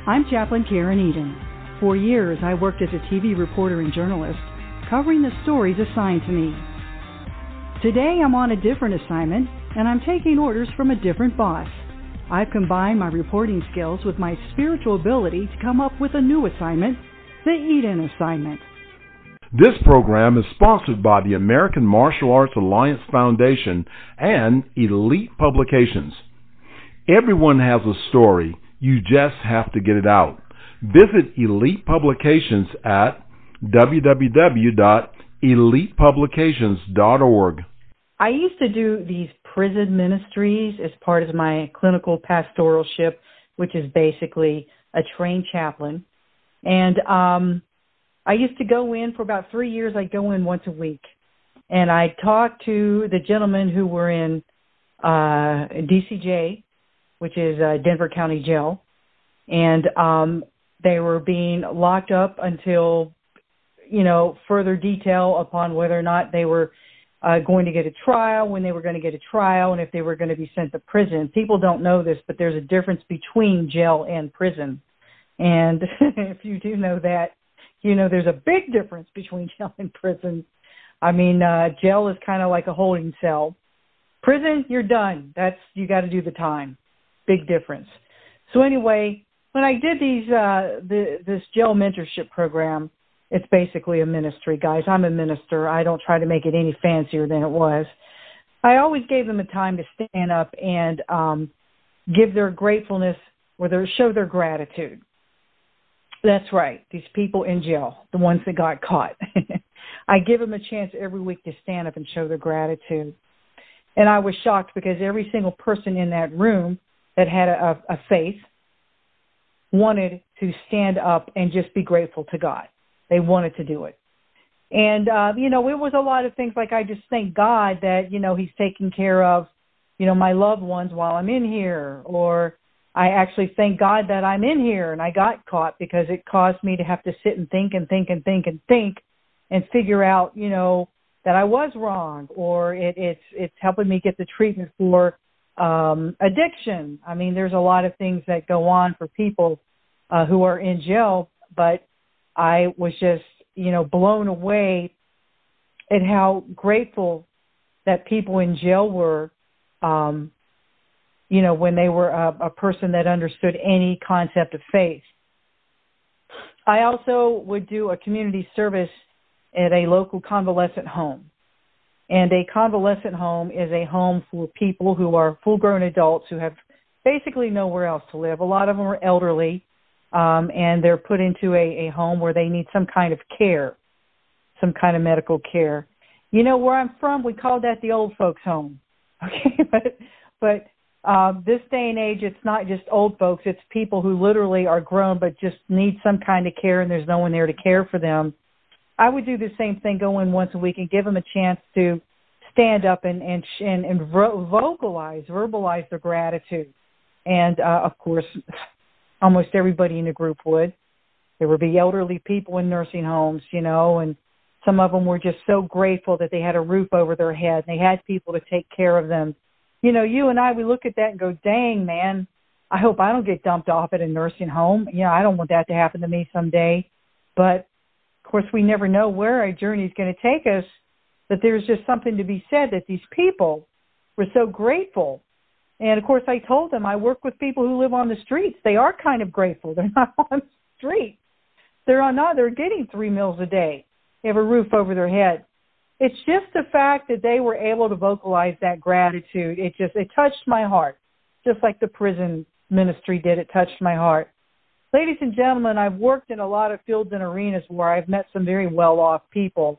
I'm Chaplain Karen Eden. For years, I worked as a TV reporter and journalist, covering the stories assigned to me. Today, I'm on a different assignment, and I'm taking orders from a different boss. I've combined my reporting skills with my spiritual ability to come up with a new assignment, the Eden Assignment. This program is sponsored by the American Martial Arts Alliance Foundation and Elite Publications. Everyone has a story. You just have to get it out. Visit Elite Publications at www.elitepublications.org. I used to do these prison ministries as part of my clinical pastoralship, which is basically a trained chaplain. And I used to go in for about 3 years. I'd go in once a week. And I'd talk to the gentlemen who were in DCJ, which is Denver County Jail. And they were being locked up until, further detail upon whether or not they were going to get a trial, when they were going to get a trial, and if they were going to be sent to prison. People don't know this, but there's a difference between jail and prison. And if you do know that, there's a big difference between jail and prison. I mean, jail is kind of like a holding cell. Prison, you're done. You got to do the time. Big difference. So anyway, when I did this jail mentorship program, it's basically a ministry, guys. I'm a minister. I don't try to make it any fancier than it was. I always gave them a time to stand up and give their gratefulness or show their gratitude. That's right. These people in jail, the ones that got caught. I give them a chance every week to stand up and show their gratitude. And I was shocked because every single person in that room that had a faith wanted to stand up and just be grateful to God. They wanted to do it. And, it was a lot of things like I just thank God that, he's taking care of, my loved ones while I'm in here. Or I actually thank God that I'm in here and I got caught because it caused me to have to sit and think and figure out, that I was wrong, or it's helping me get the treatment for addiction. I mean, there's a lot of things that go on for people who are in jail, but I was just, blown away at how grateful that people in jail were, when they were a person that understood any concept of faith. I also would do a community service at a local convalescent home. And a convalescent home is a home for people who are full-grown adults who have basically nowhere else to live. A lot of them are elderly, and they're put into a home where they need some kind of care, some kind of medical care. Where I'm from, we call that the old folks' home. Okay, but this day and age, it's not just old folks. It's people who literally are grown but just need some kind of care, and there's no one there to care for them. I would do the same thing, go in once a week and give them a chance to stand up and verbalize their gratitude. And, of course, almost everybody in the group would. There would be elderly people in nursing homes, and some of them were just so grateful that they had a roof over their head. They had people to take care of them. You and I, we look at that and go, dang, man, I hope I don't get dumped off at a nursing home. I don't want that to happen to me someday. But, of course, we never know where our journey is going to take us. But there's just something to be said that these people were so grateful. And, of course, I told them I work with people who live on the streets. They are kind of grateful. They're not on the street. They're getting 3 meals a day. They have a roof over their head. It's just the fact that they were able to vocalize that gratitude. It touched my heart, just like the prison ministry did. It touched my heart. Ladies and gentlemen, I've worked in a lot of fields and arenas where I've met some very well-off people.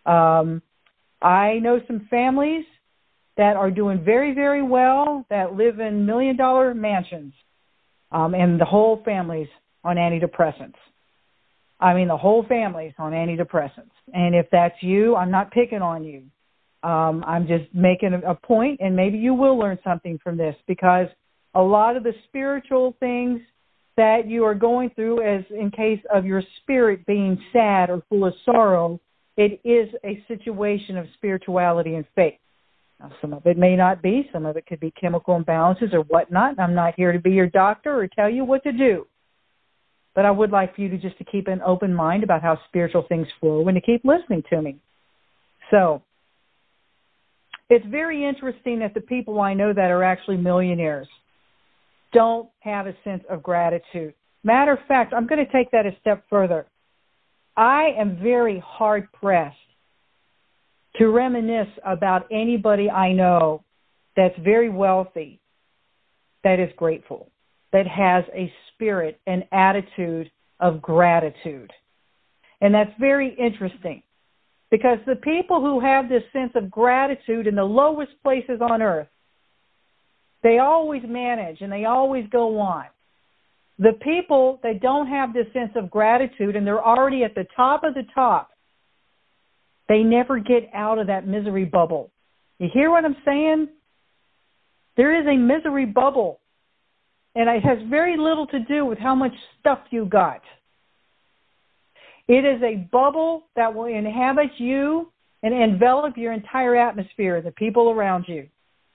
I know some families that are doing very, very well, that live in million-dollar mansions, and the whole family's on antidepressants. The whole family's on antidepressants. And if that's you, I'm not picking on you. I'm just making a point, and maybe you will learn something from this, because a lot of the spiritual things that you are going through, as in case of your spirit being sad or full of sorrow, it is a situation of spirituality and faith. Now, some of it may not be. Some of it could be chemical imbalances or whatnot. I'm not here to be your doctor or tell you what to do. But I would like for you to keep an open mind about how spiritual things flow and to keep listening to me. So, it's very interesting that the people I know that are actually millionaires don't have a sense of gratitude. Matter of fact, I'm going to take that a step further. I am very hard-pressed to reminisce about anybody I know that's very wealthy, that is grateful, that has a spirit, an attitude of gratitude. And that's very interesting because the people who have this sense of gratitude in the lowest places on earth, they always manage and they always go on. The people that don't have this sense of gratitude and they're already at the top of the top, they never get out of that misery bubble. You hear what I'm saying? There is a misery bubble, and it has very little to do with how much stuff you got. It is a bubble that will inhabit you and envelop your entire atmosphere, the people around you.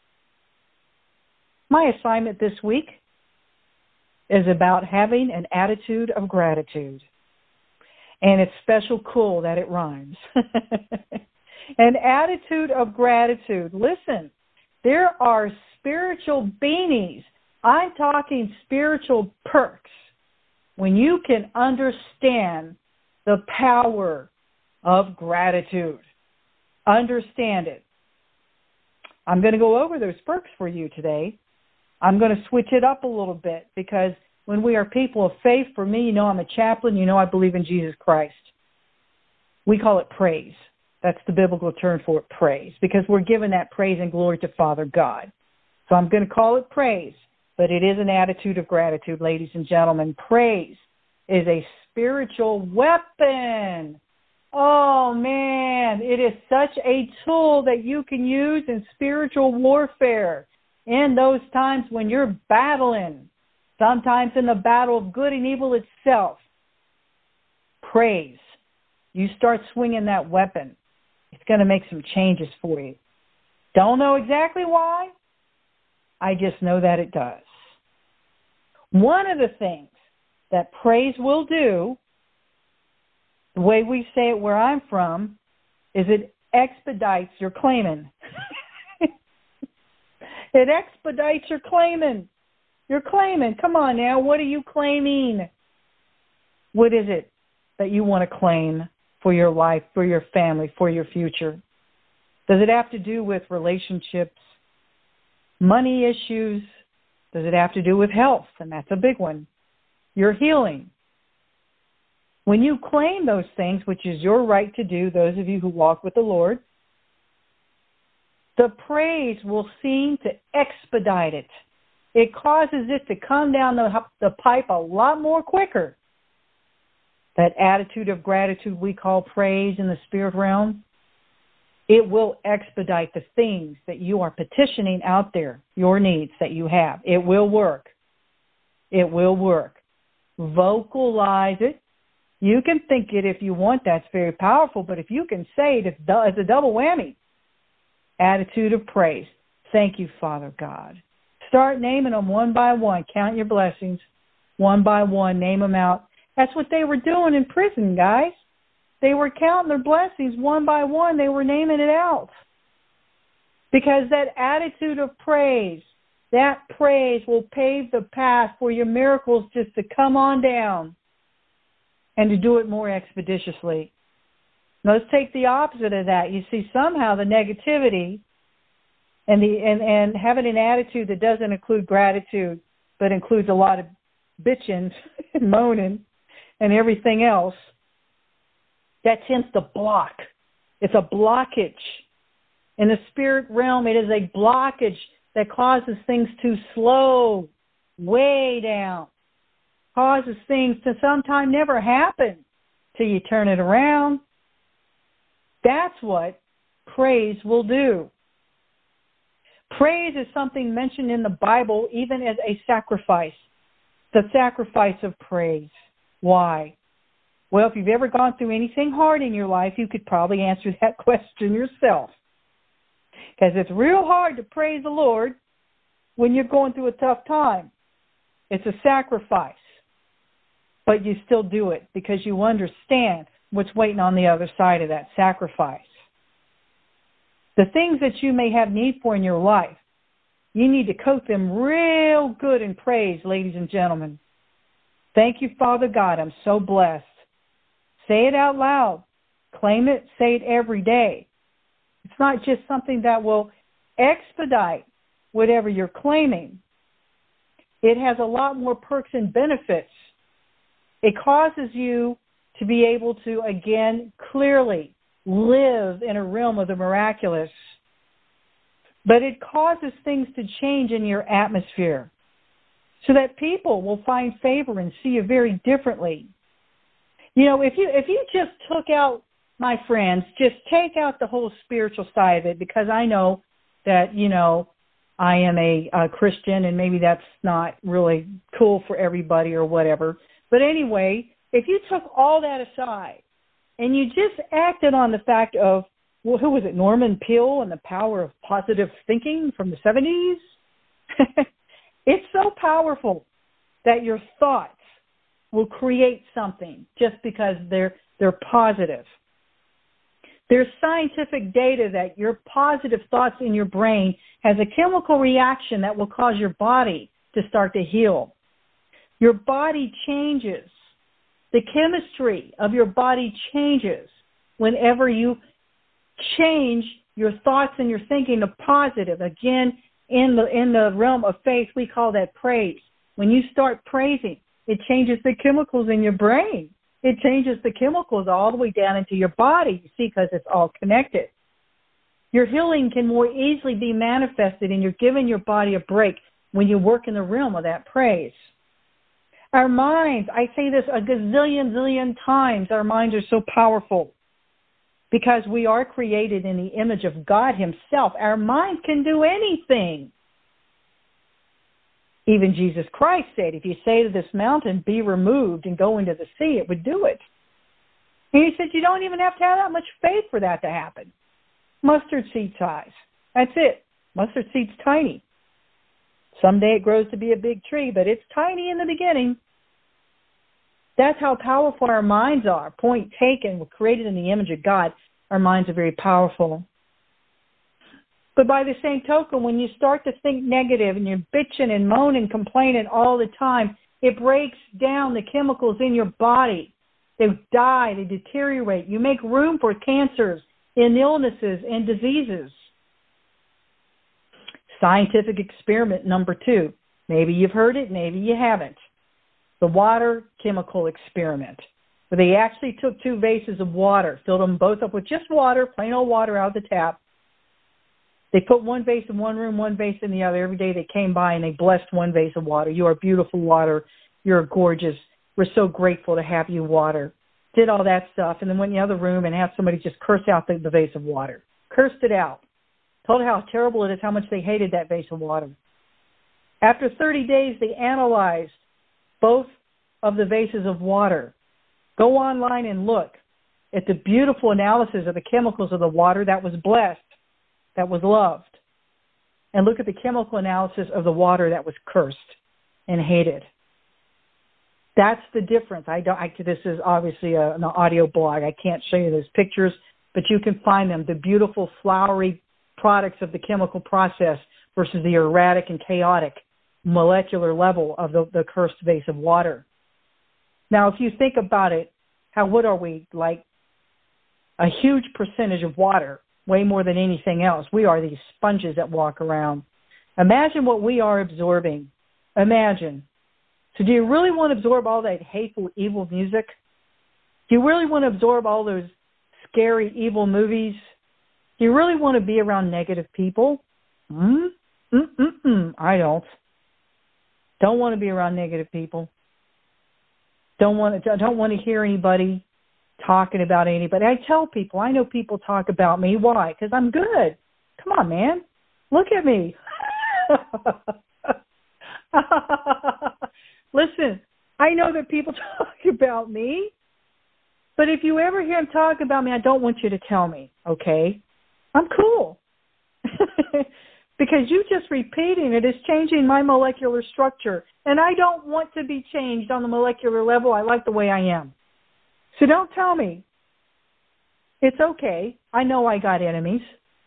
My assignment this week is about having an attitude of gratitude. And it's special cool that it rhymes. An attitude of gratitude. Listen, there are spiritual beanies. I'm talking spiritual perks when you can understand the power of gratitude. Understand it. I'm going to go over those perks for you today. I'm going to switch it up a little bit because when we are people of faith, for me, you know I'm a chaplain, you know I believe in Jesus Christ. We call it praise. That's the biblical term for it, praise, because we're giving that praise and glory to Father God. So I'm going to call it praise, but it is an attitude of gratitude, ladies and gentlemen. Praise is a spiritual weapon. Oh, man, it is such a tool that you can use in spiritual warfare in those times when you're battling. Sometimes in the battle of good and evil itself, praise. You start swinging that weapon. It's going to make some changes for you. Don't know exactly why. I just know that it does. One of the things that praise will do, the way we say it where I'm from, is it expedites your claiming. It expedites your claiming. You're claiming. Come on now. What are you claiming? What is it that you want to claim for your life, for your family, for your future? Does it have to do with relationships, money issues? Does it have to do with health? And that's a big one. Your healing. When you claim those things, which is your right to do, those of you who walk with the Lord, the praise will seem to expedite it. It causes it to come down the pipe a lot more quicker. That attitude of gratitude we call praise in the spirit realm, it will expedite the things that you are petitioning out there, your needs that you have. It will work. It will work. Vocalize it. You can think it if you want. That's very powerful. But if you can say it, it's a double whammy. Attitude of praise. Thank you, Father God. Start naming them one by one. Count your blessings one by one. Name them out. That's what they were doing in prison, guys. They were counting their blessings one by one. They were naming it out. Because that attitude of praise, that praise will pave the path for your miracles just to come on down and to do it more expeditiously. Now, let's take the opposite of that. You see, somehow the negativity and having an attitude that doesn't include gratitude, but includes a lot of bitching and moaning and everything else, that tends to block. It's a blockage. In the spirit realm, it is a blockage that causes things to slow way down, causes things to sometimes never happen till you turn it around. That's what praise will do. Praise is something mentioned in the Bible even as a sacrifice, the sacrifice of praise. Why? Well, if you've ever gone through anything hard in your life, you could probably answer that question yourself. Because it's real hard to praise the Lord when you're going through a tough time. It's a sacrifice. but you still do it because you understand what's waiting on the other side of that sacrifice. The things that you may have need for in your life, you need to coat them real good in praise, ladies and gentlemen. Thank you, Father God. I'm so blessed. Say it out loud. Claim it. Say it every day. It's not just something that will expedite whatever you're claiming. It has a lot more perks and benefits. It causes you to be able to, again, clearly live in a realm of the miraculous. But it causes things to change in your atmosphere so that people will find favor and see you very differently. You know, if you just took out, my friends, just take out the whole spiritual side of it, because I know that, you know, I am a Christian and maybe that's not really cool for everybody or whatever. But anyway, if you took all that aside and you just acted on the fact of, well, who was it, Norman Peale and the power of positive thinking from the 70s? It's so powerful that your thoughts will create something just because they're positive. There's scientific data that your positive thoughts in your brain has a chemical reaction that will cause your body to start to heal. Your body changes. The chemistry of your body changes whenever you change your thoughts and your thinking to positive. Again, in the realm of faith, we call that praise. When you start praising, it changes the chemicals in your brain. It changes the chemicals all the way down into your body, you see, because it's all connected. Your healing can more easily be manifested, and you're giving your body a break when you work in the realm of that praise. Our minds, I say this a zillion times, our minds are so powerful because we are created in the image of God himself. Our minds can do anything. Even Jesus Christ said, if you say to this mountain, be removed and go into the sea, it would do it. And he said, you don't even have to have that much faith for that to happen. Mustard seed size. That's it. Mustard seed's tiny. Someday it grows to be a big tree, but it's tiny in the beginning. That's how powerful our minds are. Point taken. We're created in the image of God. Our minds are very powerful. But by the same token, when you start to think negative and you're bitching and moaning, complaining all the time, it breaks down the chemicals in your body. They die, they deteriorate. You make room for cancers and illnesses and diseases. Scientific experiment number 2. Maybe you've heard it, maybe you haven't. The water chemical experiment, where they actually took 2 vases of water, filled them both up with just water, plain old water out of the tap. They put 1 vase in one room, 1 vase in the other. Every day they came by and they blessed 1 vase of water. You are beautiful water. You're gorgeous. We're so grateful to have you, water. Did all that stuff, and then went in the other room and had somebody just curse out the vase of water. Cursed it out. Told how terrible it is, how much they hated that vase of water. After 30 days, they analyzed both of the vases of water. Go online and look at the beautiful analysis of the chemicals of the water that was blessed, that was loved, and look at the chemical analysis of the water that was cursed and hated. That's the difference. This is obviously an audio blog. I can't show you those pictures, but you can find them, the beautiful flowery products of the chemical process versus the erratic and chaotic molecular level of the cursed vase of water. Now, if you think about it, what are we, like a huge percentage of water, way more than anything else. We are these sponges that walk around. Imagine what we are absorbing. Imagine. So do you really want to absorb all that hateful, evil music? Do you really want to absorb all those scary, evil movies? Do you really want to be around negative people? I don't. Don't want to be around negative people. Don't want to hear anybody talking about anybody. I tell people, I know people talk about me. Why? Because I'm good. Come on, man. Look at me. Listen, I know that people talk about me, but if you ever hear them talk about me, I don't want you to tell me, okay? I'm cool. because you just repeating it is changing my molecular structure. And I don't want to be changed on the molecular level. I like the way I am. So don't tell me. It's okay. I know I got enemies.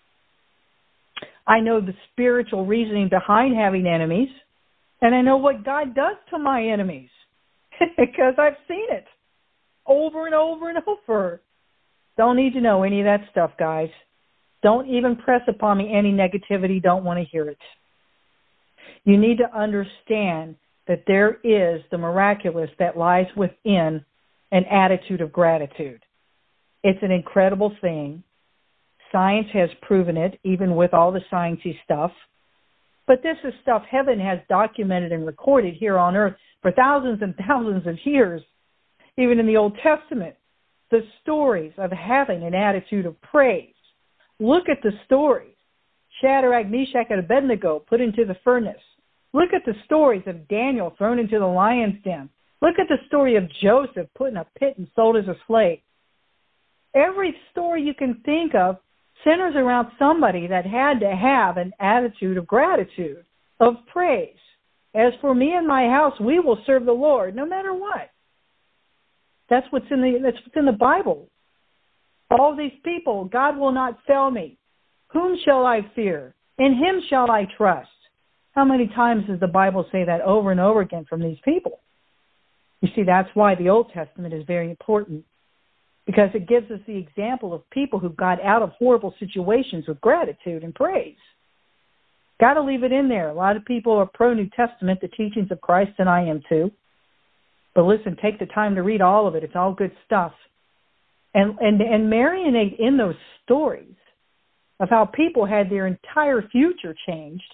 I know the spiritual reasoning behind having enemies. And I know what God does to my enemies because I've seen it over and over and over. Don't need to know any of that stuff, guys. Don't even press upon me any negativity. Don't want to hear it. You need to understand that there is the miraculous that lies within an attitude of gratitude. It's an incredible thing. Science has proven it, even with all the sciencey stuff. But this is stuff heaven has documented and recorded here on earth for thousands and thousands of years. Even in the Old Testament, the stories of having an attitude of praise. Look at the stories. Shadrach, Meshach, and Abednego put into the furnace. Look at the stories of Daniel thrown into the lion's den. Look at the story of Joseph put in a pit and sold as a slave. Every story you can think of centers around somebody that had to have an attitude of gratitude, of praise. As for me and my house, we will serve the Lord no matter what. That's what's in the Bible. All these people, God will not fail me. Whom shall I fear? In him shall I trust. How many times does the Bible say that over and over again from these people? You see, that's why the Old Testament is very important, because it gives us the example of people who got out of horrible situations with gratitude and praise. Got to leave it in there. A lot of people are pro-New Testament, the teachings of Christ, and I am too. But listen, take the time to read all of it. It's all good stuff. And marinate in those stories of how people had their entire future changed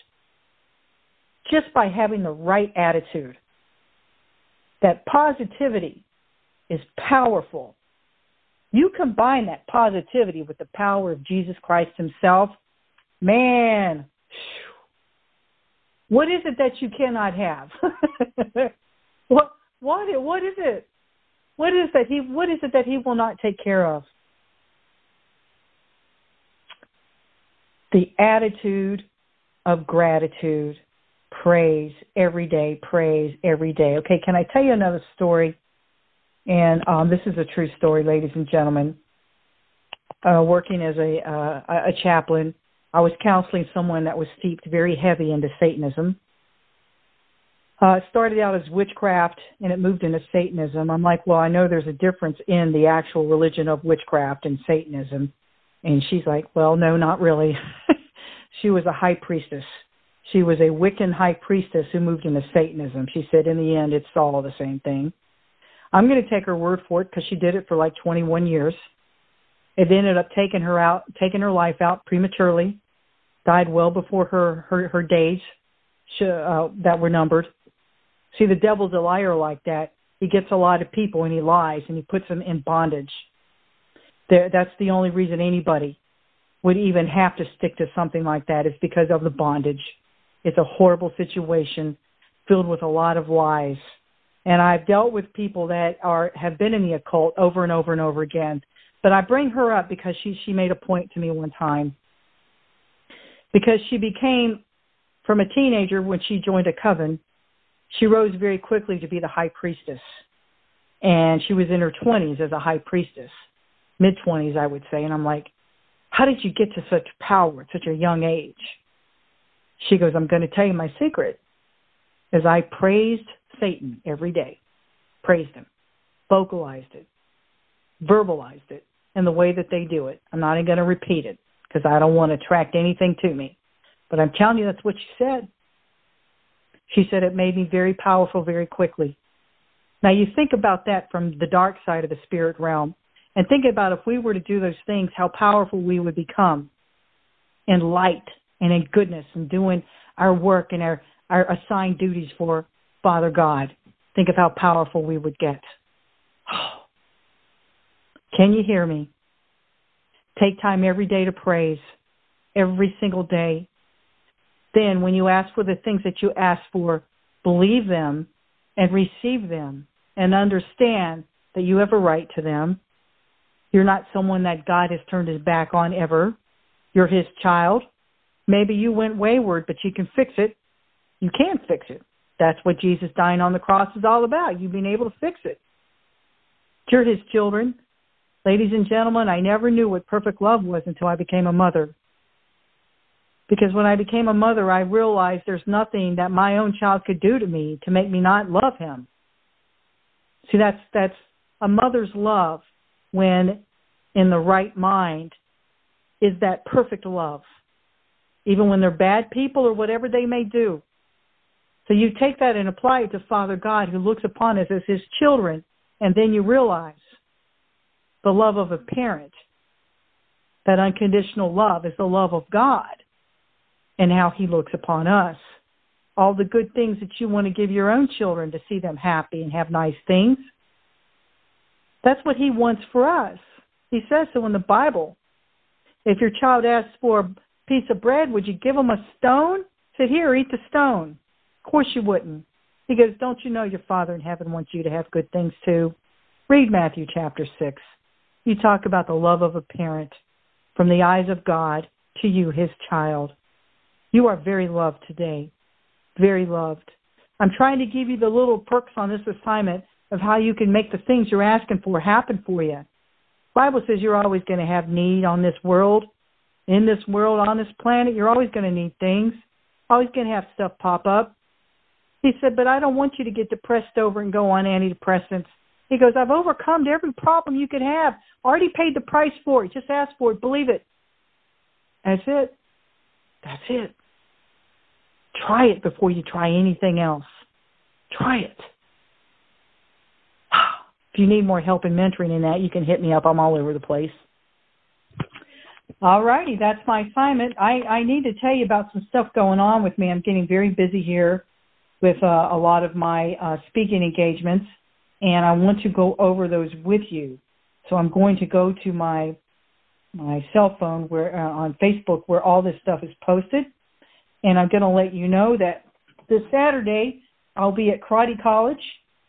just by having the right attitude. That positivity is powerful. You combine that positivity with the power of Jesus Christ himself, man, what is it that you cannot have? What is it? What is it that he will not take care of? The attitude of gratitude, praise every day, praise every day. Okay, can I tell you another story? And this is a true story, ladies and gentlemen. Working as a chaplain, I was counseling someone that was steeped very heavy into Satanism. It started out as witchcraft, and it moved into Satanism. I'm like, well, I know there's a difference in the actual religion of witchcraft and Satanism. And she's like, well, no, not really. She was a high priestess. She was a Wiccan high priestess who moved into Satanism. She said, in the end, it's all the same thing. I'm going to take her word for it because she did it for like 21 years. It ended up taking her life out prematurely, died well before her days that were numbered. See, the devil's a liar like that. He gets a lot of people and he lies and he puts them in bondage. That's the only reason anybody would even have to stick to something like that is because of the bondage. It's a horrible situation filled with a lot of lies. And I've dealt with people that have been in the occult over and over and over again. But I bring her up because she made a point to me one time. Because she became, from a teenager when she joined a coven, she rose very quickly to be the high priestess. And she was in her 20s as a high priestess, mid-20s, I would say. And I'm like, how did you get to such power at such a young age? She goes, I'm going to tell you my secret. Is I praised Satan every day. Praised him. Vocalized it. Verbalized it in the way that they do it. I'm not even going to repeat it because I don't want to attract anything to me. But I'm telling you, that's what she said. She said it made me very powerful very quickly. Now you think about that from the dark side of the spirit realm and think about if we were to do those things, how powerful we would become in light and in goodness and doing our work and our assigned duties for Father God. Think of how powerful we would get. Can you hear me? Take time every day to praise, every single day. Then when you ask for the things that you ask for, believe them and receive them and understand that you have a right to them. You're not someone that God has turned his back on ever. You're his child. Maybe you went wayward, but you can fix it. You can fix it. That's what Jesus dying on the cross is all about, you being able to fix it. You're his children. Ladies and gentlemen, I never knew what perfect love was until I became a mother. Because when I became a mother, I realized there's nothing that my own child could do to me to make me not love him. See, that's a mother's love when in the right mind is that perfect love, even when they're bad people or whatever they may do. So you take that and apply it to Father God, who looks upon us as his children, and then you realize the love of a parent, that unconditional love is the love of God and how he looks upon us. All the good things that you want to give your own children to see them happy and have nice things, that's what he wants for us. He says so in the Bible. If your child asks for a piece of bread, would you give them a stone? He said, here, eat the stone. Of course you wouldn't. He goes, don't you know your Father in heaven wants you to have good things too? Read Matthew chapter 6. You talk about the love of a parent from the eyes of God to you, his child. You are very loved today. Very loved. I'm trying to give you the little perks on this assignment of how you can make the things you're asking for happen for you. The Bible says you're always going to have need on this world. In this world, on this planet, you're always going to need things. Always going to have stuff pop up. He said, but I don't want you to get depressed over and go on antidepressants. He goes, I've overcome every problem you could have. Already paid the price for it. Just ask for it. Believe it. That's it. That's it. Try it before you try anything else. Try it. If you need more help in mentoring in that, you can hit me up. I'm all over the place. All righty, that's my assignment. I need to tell you about some stuff going on with me. I'm getting very busy here with a lot of my speaking engagements, and I want to go over those with you. So I'm going to go to my cell phone where on Facebook where all this stuff is posted, and I'm going to let you know that this Saturday I'll be at Karate College.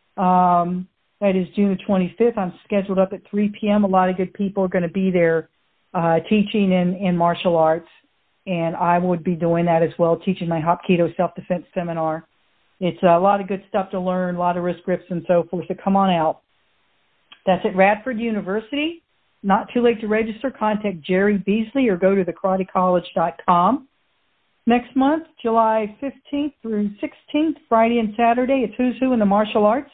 That is June the 25th. I'm scheduled up at 3 p.m. A lot of good people are going to be there teaching in martial arts, and I would be doing that as well, teaching my Hapkido self-defense seminar. It's a lot of good stuff to learn, a lot of risk grips and so forth, so come on out. That's at Radford University. Not too late to register. Contact Jerry Beasley or go to thekaratecollege.com. Next month, July 15th through 16th, Friday and Saturday, it's Who's Who in the Martial Arts.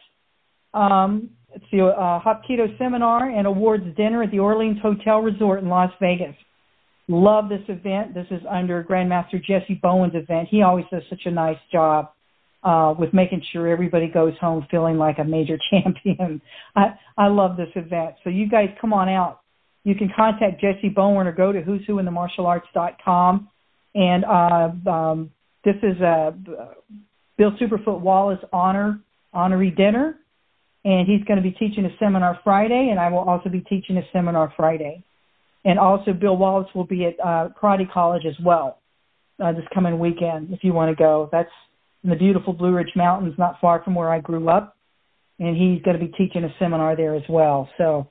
It's the Hapkido Seminar and Awards Dinner at the Orleans Hotel Resort in Las Vegas. Love this event. This is under Grandmaster Jesse Bowen's event. He always does such a nice job with making sure everybody goes home feeling like a major champion. I love this event. So you guys come on out. You can contact Jesse Bowen or go to who's who in the martialarts.com. And this is Bill Superfoot Wallace honoree dinner. And he's going to be teaching a seminar Friday, and I will also be teaching a seminar Friday. And also Bill Wallace will be at Karate College as well this coming weekend if you want to go. That's in the beautiful Blue Ridge Mountains, not far from where I grew up. And he's going to be teaching a seminar there as well. So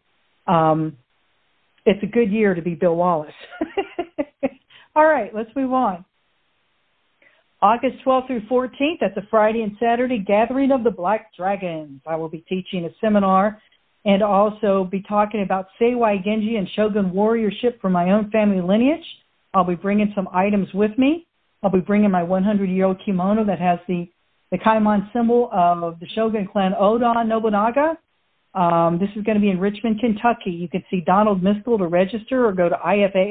it's a good year to be Bill Wallace. All right, let's move on. August 12th through 14th, that's a Friday and Saturday, Gathering of the Black Dragons. I will be teaching a seminar and also be talking about Seiwai Genji and Shogun warriorship from my own family lineage. I'll be bringing some items with me. I'll be bringing my 100-year-old kimono that has the Kaimon symbol of the Shogun clan Oda Nobunaga. This is going to be in Richmond, Kentucky. You can see Donald Miskell to register or go to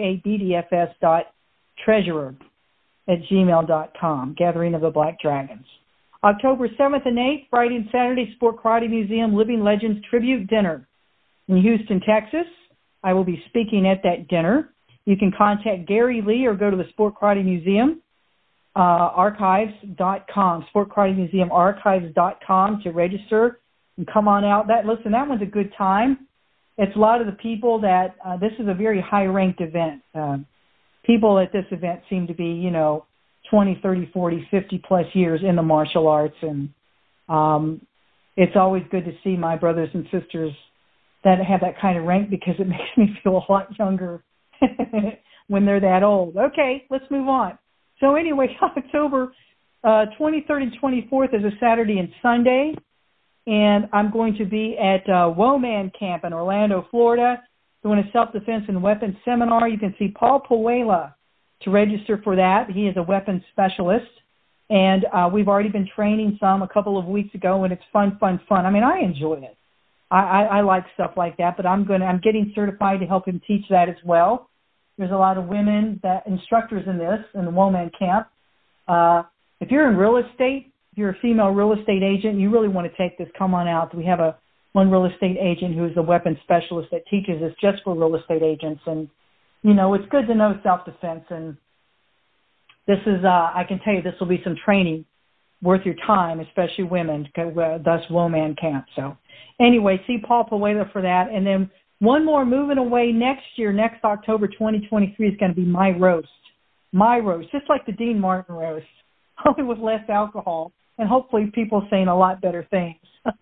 ifaabdfs.treasurer@gmail.com, Gathering of the Black Dragons. October 7th and 8th, Friday and Saturday, Sport Karate Museum Living Legends Tribute Dinner in Houston, Texas. I will be speaking at that dinner. You can contact Gary Lee or go to the Sport Karate Museum archives.com, Sport Karate Museum archives.com to register and come on out. That one's a good time. It's a lot of the people that, this is a very high-ranked event. People at this event seem to be, 20, 30, 40, 50-plus years in the martial arts. And it's always good to see my brothers and sisters that have that kind of rank because it makes me feel a lot younger when they're that old. Okay, let's move on. So anyway, October 23rd and 24th is a Saturday and Sunday, and I'm going to be at WOMAN Camp in Orlando, Florida, doing a self-defense and weapons seminar. You can see Paul Puela to register for that. He is a weapons specialist, and we've already been training some a couple of weeks ago, and it's fun. I mean, I enjoy it. I like stuff like that, but I'm getting certified to help him teach that as well. There's a lot of women instructors in the WOMAN Camp. If you're in real estate, if you're a female real estate agent, you really want to take this, come on out. We have one real estate agent who's a weapons specialist that teaches us just for real estate agents. And, you know, it's good to know self-defense. And this is, I can tell you, this will be some training worth your time, especially women, thus WOMAN Camp. So anyway, see Paul Puela for that. And then one more moving away next October 2023 is going to be my roast, just like the Dean Martin roast, only with less alcohol, and hopefully people saying a lot better things.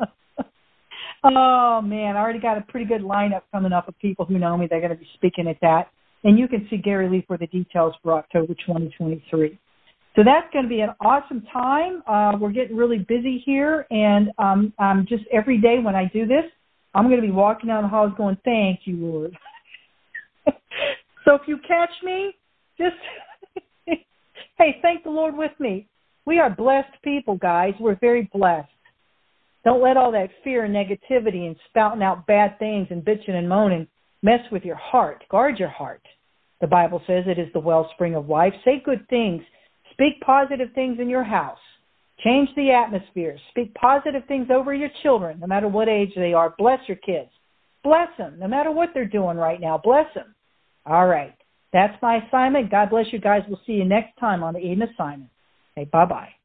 Oh, man, I already got a pretty good lineup coming up of people who know me. They're going to be speaking at that. And you can see Gary Lee for the details for October 2023. So that's going to be an awesome time. We're getting really busy here, and just every day when I do this, I'm going to be walking down the halls going, thank you, Lord. So if you catch me, just, hey, thank the Lord with me. We are blessed people, guys. We're very blessed. Don't let all that fear and negativity and spouting out bad things and bitching and moaning mess with your heart. Guard your heart. The Bible says it is the wellspring of life. Say good things. Speak positive things in your house. Change the atmosphere. Speak positive things over your children, no matter what age they are. Bless your kids. Bless them, no matter what they're doing right now. Bless them. All right. That's my assignment. God bless you guys. We'll see you next time on the Eden Assignment. Okay, bye-bye.